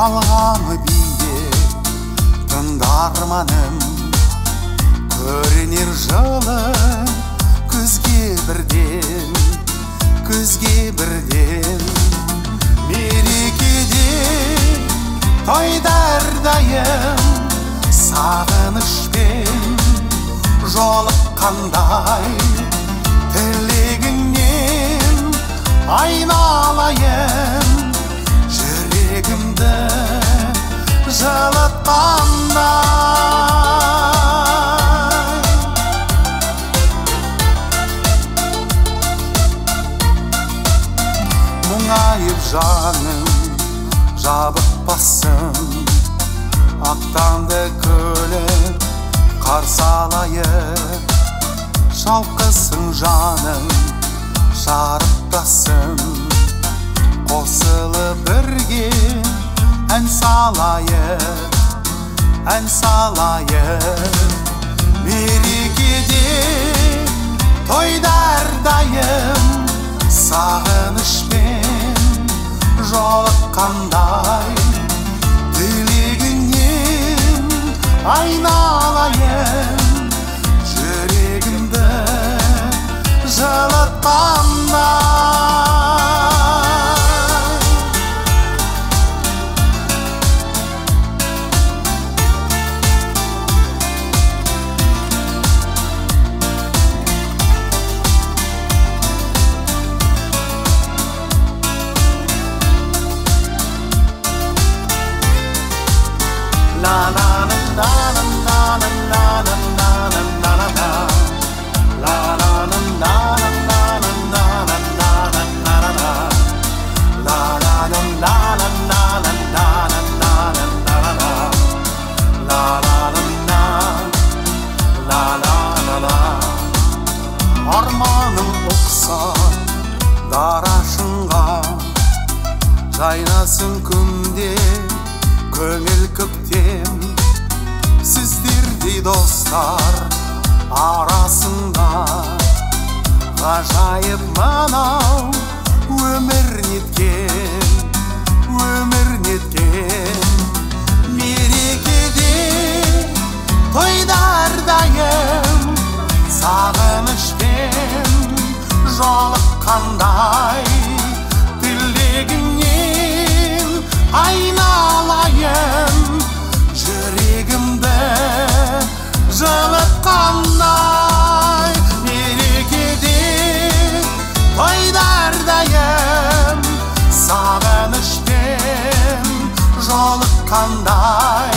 алғаны биік тыңдарманым, көрінер жылы күзге бірден, күзге бірден. Мерекеде тойда әрдайым сағынышпен жолыққандай, тілегіңнен айналайын, жүрегімді жылытқандай. Мұңайып жаным жабықпасын, ақтанды күліп қарсы алайық. Шалқысын жаным шарықтасын, қосылып бірге ән салайық, ән салайық. Мерекеде тойда әрдайым сағынышпен жолыққандай, тілегіңнен айналайын, жүрегімді жылытқандай. La la la la la la la la la la la la. La la la la la la la la la la la la. La la la la la la la la la la la. La la la la la la. Armanım ұқсап дара шыңға, жайнасын күнде көңіл көктем. Сіздердей достар арасында ғажайып мынау өмір неткен, өмір неткен. Мерекеде тойда әрдайым сағынышпен жолыққандай, тілегіңнен айналайын, жүрегімді жылытқандай. Мерекеде тойда әрдайым сағынышпен жолыққандай,